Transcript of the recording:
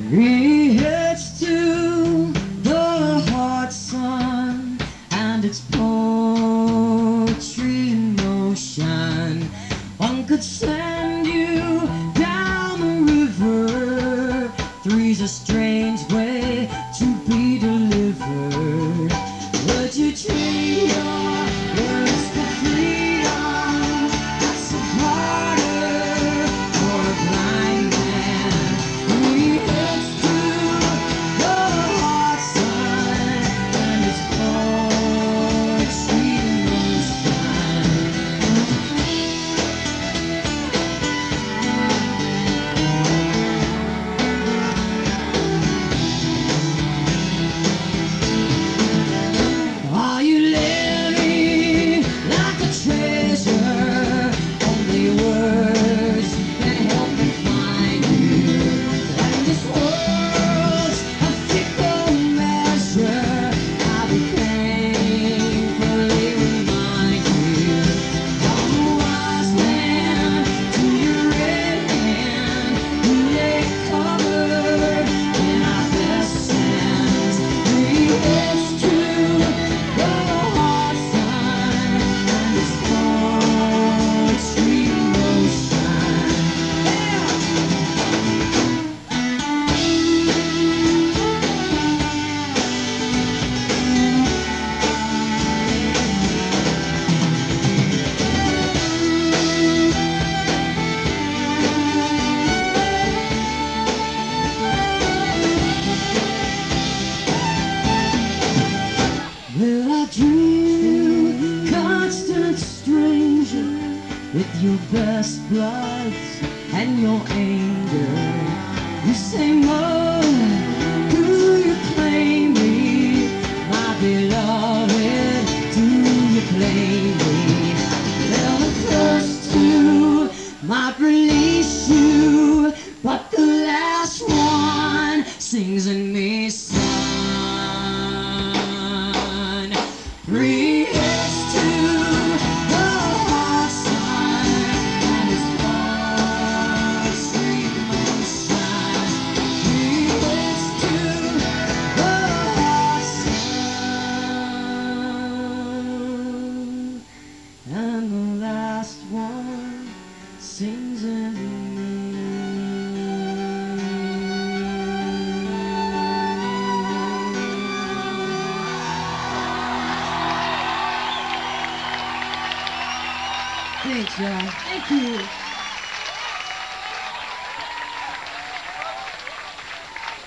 It's to the hot sun and its poetry in motion. One could send you down the river. Three's a strange way to be delivered. Would you trade your words for freedom? That's a harder for a blind man. We head to the hot sun and its poetry in motion. Are you living like a treasure? Only words can help me find you. And this world's a fickle measure. I'll be painfully remind you. From the wise man to your red hand, who lay covered in our best sands. We head to the hot sun and its poetry in motion. Will I dream you, constant stranger, with your best bloods and your anger? You say, "More, do you claim me, my beloved? Do you claim me?" Well, the first two might release you, but the last one sings in me, son. Reach to the hot sun and its poetry in motion. Reach to the hot sun and the last one sings in me. Thanks, y'all. Thank you.